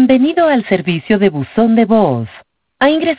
Bienvenido al servicio de buzón de voz. Ha ingresado